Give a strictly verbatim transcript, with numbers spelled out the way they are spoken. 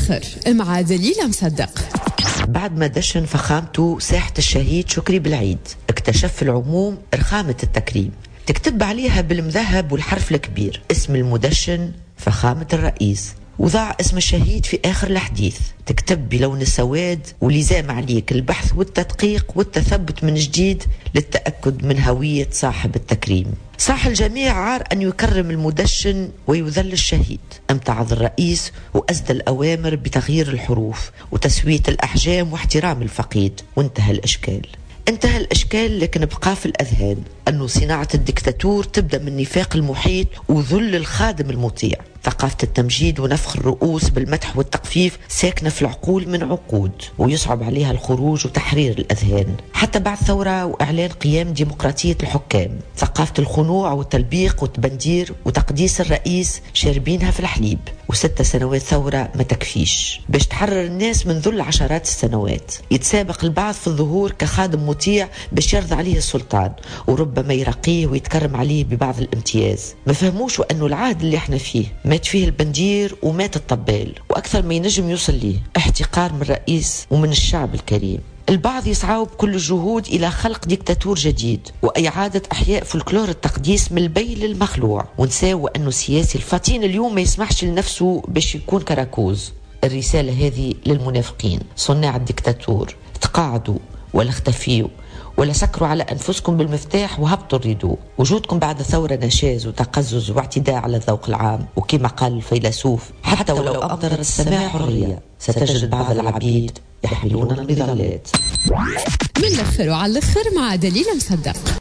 الآخر مع دليلة مصدق. بعد ما دشن فخامته ساحة الشهيد شكري بالعيد، اكتشف العموم رخامة التكريم، تكتب عليها بالمذهب والحرف الكبير اسم المدشن فخامة الرئيس، وضع اسم الشهيد في آخر الحديث، تكتب بلون السواد، ولزام عليك البحث والتدقيق والتثبت من جديد للتأكد من هوية صاحب التكريم. صاح الجميع عار أن يكرم المدشن ويذل الشهيد. امتعض الرئيس وأسدى الأوامر بتغيير الحروف وتسوية الأحجام واحترام الفقيد، وانتهى الإشكال. انتهى الإشكال لكن بقى في الأذهان أنه صناعة الدكتاتور تبدأ من نفاق المحيط وذل الخادم المطيع. ثقافة التمجيد ونفخ الرؤوس بالمدح والتقفيف ساكنة في العقول من عقود، ويصعب عليها الخروج وتحرير الأذهان حتى بعد ثورة وإعلان قيام ديمقراطية الحكام. ثقافة الخنوع والتلبيق والتبندير وتقديس الرئيس شاربينها في الحليب، وستة سنوات ثورة ما تكفيش باش تحرر الناس من ذل عشرات السنوات. يتسابق البعض في الظهور كخادم مطيع باش يرضى عليه السلطان، وربما يرقيه ويتكرم عليه ببعض الامتياز. ما فهموش أنه العهد اللي احنا فيه مات فيه البندير ومات الطبال، وأكثر ما ينجم يوصل ليه احتقار من الرئيس ومن الشعب الكريم. البعض يسعوا بكل الجهود إلى خلق ديكتاتور جديد وإعادة أحياء فولكلور التقديس من البي للمخلوع، ونساوى أنه السياسي الفطين اليوم ما يسمحش لنفسه باش يكون كراكوز. الرسالة هذه للمنافقين صناع الديكتاتور: تقاعدوا ولا اختفيوا ولا سكروا على أنفسكم بالمفتاح وهبطوا الريدو. وجودكم بعد ثورة نشاز وتقزز واعتداء على الذوق العام، وكما قال الفيلسوف: حتى ولو أمطر السماء حرية ستجد بعض العبيد يحملون المظلات. من الآخر وعلى الآخر مع دليلة مصدق.